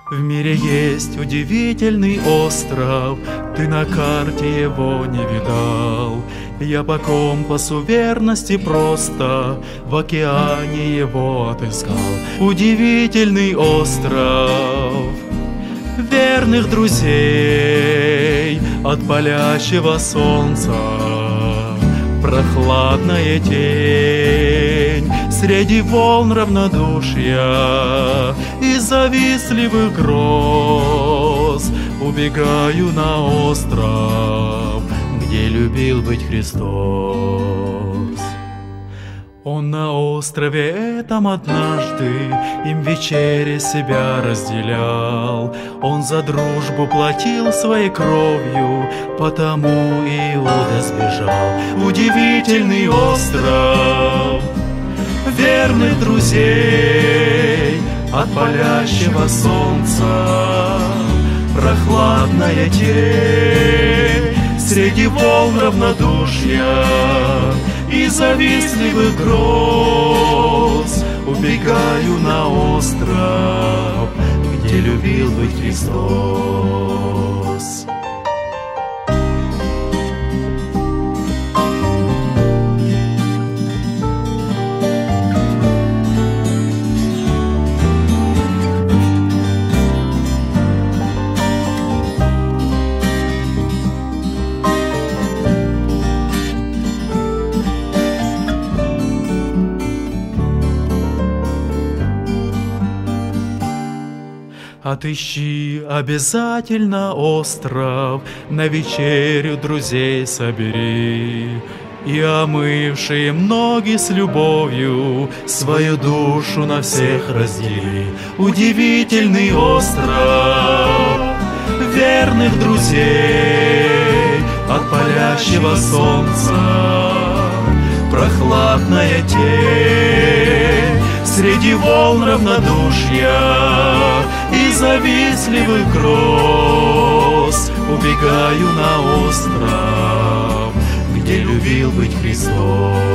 В мире есть удивительный остров, ты на карте его не видал. Я по компасу верности просто в океане его отыскал. Удивительный остров верных друзей от палящего солнца. Прохладная тень среди волн равнодушия и завистливых гроз. Убегаю на остров, где любил быть Христос. Он на острове этом однажды им вечере себя разделял. Он за дружбу платил своей кровью, потому Иуда сбежал. Удивительный остров верных друзей от палящего солнца. Прохладная тень среди волн равнодушия и завистливых гроз. Убегаю на остров, где любил быть Христос. Отыщи обязательно остров, на вечерю друзей собери, и омывшие ноги с любовью свою душу на всех раздели. Удивительный остров верных друзей от палящего солнца. Прохладная тень среди волн равнодушия и завистливых гроз. Убегаю на остров, где любил быть Христос.